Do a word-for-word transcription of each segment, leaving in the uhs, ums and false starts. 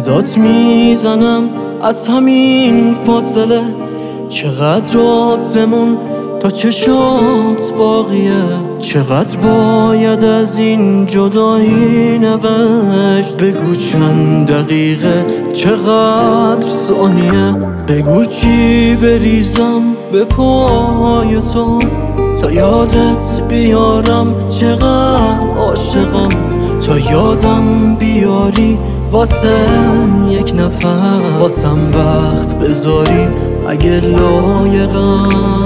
صدات میزنم از همین فاصله، چقدر آسمون تا چشات باقیه، چقدر باید از این جدایی نوشت. بگو چند دقیقه، چقدر ثانیه، بگو چی بریزم به پای تو تا یادت بیارم چقدر عاشقم، تا یادم بیاری واسه یک نفر، واسم وقت بذاری اگه لایقم.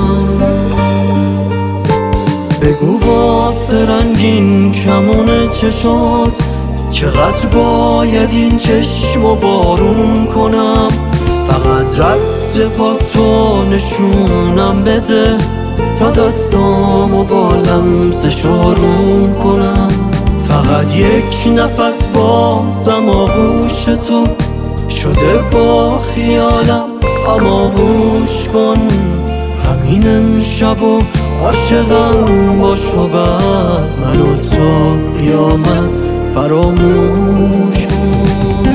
بگو واسه رنگین کمون چشات چقدر باید این چشمو بارون کنم، فقط رد پاتو نشونم بده تا دستامو با لمسش آروم کنم. فقط یک نفس بازم آغوش تو شده با خیالم، اما گوش کن همین امشب و عاشقم باش و بعد منو تا قیامت فراموش کن.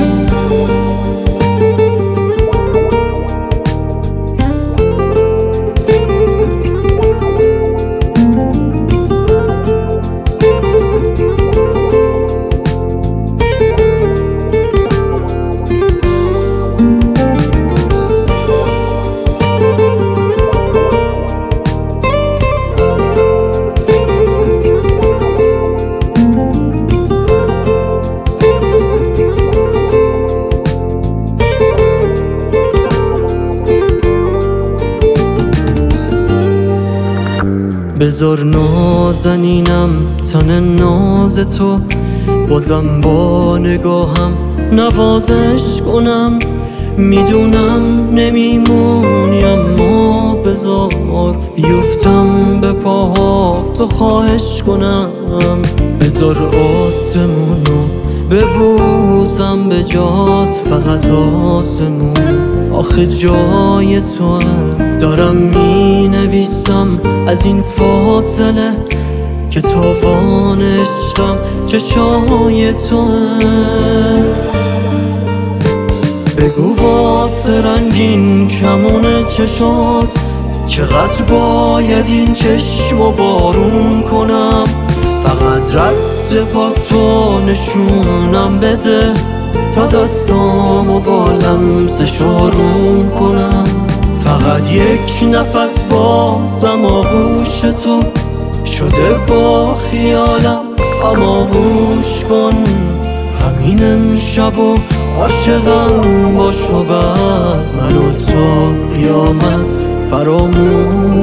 بذار نازنینم تن ناز تو، بازم با نگاهم نوازش کنم. میدونم نمیمونی اما بذار بیفتم به پاها تو خواهش کنم. بذار آسمونو ببوزم به جات، فقط آسمون آخه جای توه. دارم می نویسم از این فاصله که تاوان عشقم چشای توه. بگو واسه رنگین کمون چشات چقدر باید این چشمو بارون کنم، فقط رد پاتو نشونم بده تا دستامو با لمسش آروم کنم. فقط یک نفس بازم آغوش تو شده با خیالم، اما گوش کن همین امشب و عاشقم باش و بعد منو تا قیامت فراموش